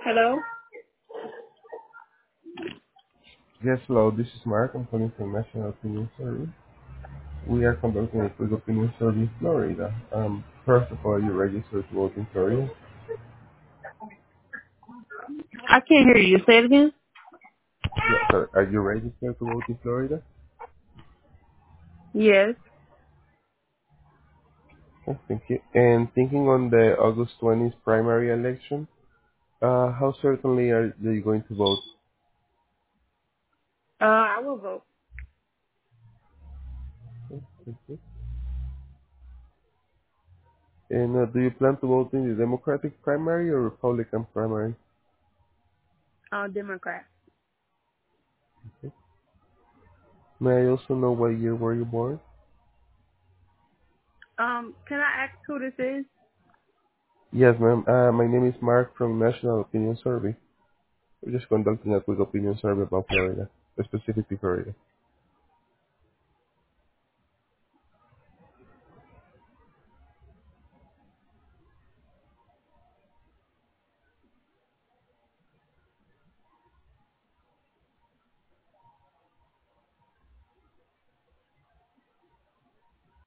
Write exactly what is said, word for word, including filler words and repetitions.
Hello? Yes, hello, this is Mark. I'm calling from National Opinion Survey. We are conducting a quick opinion survey in Florida. Um, first of all, are you registered to vote in Florida? I can't hear you. Say it again? Yeah, sorry, are you registered to vote in Florida? Yes. Okay, thank you. And thinking on the August twentieth primary election, uh, how certainly are you going to vote? Uh, I will vote. Okay, thank you. And uh, do you plan to vote in the Democratic primary or Republican primary? Uh, Democrat. Okay. May I also know what year were you born? Um, can I ask who this is? Yes, ma'am. Uh, my name is Mark from National Opinion Survey. We're just conducting a quick opinion survey about Florida, specifically Florida.